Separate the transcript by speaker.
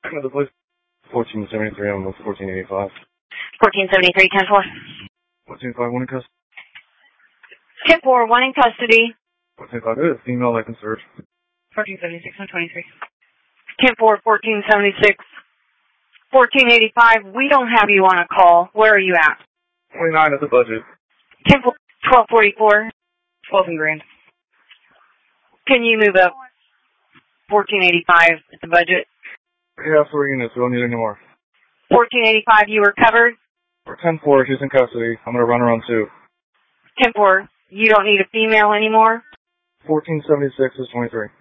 Speaker 1: Another place. 1473 on 1485.
Speaker 2: 1473, 10-4.
Speaker 1: 14.5, one in custody.
Speaker 2: 10-4, one in custody.
Speaker 1: 14.5, it is female life and search.
Speaker 2: 1476, 123. 10-4, 1476. 1485, we don't have you on a call. Where are you at?
Speaker 1: 29 at the budget.
Speaker 2: 10-4, 1244.
Speaker 3: 12 in Grand.
Speaker 2: Can you move up 1485 at the budget?
Speaker 1: Yeah, 4 units. We don't need any more.
Speaker 2: 1485, you were covered?
Speaker 1: For 10-4, she's in custody. I'm going to run her on 2.
Speaker 2: 10-4, you don't need a female anymore?
Speaker 1: 1476 is 23.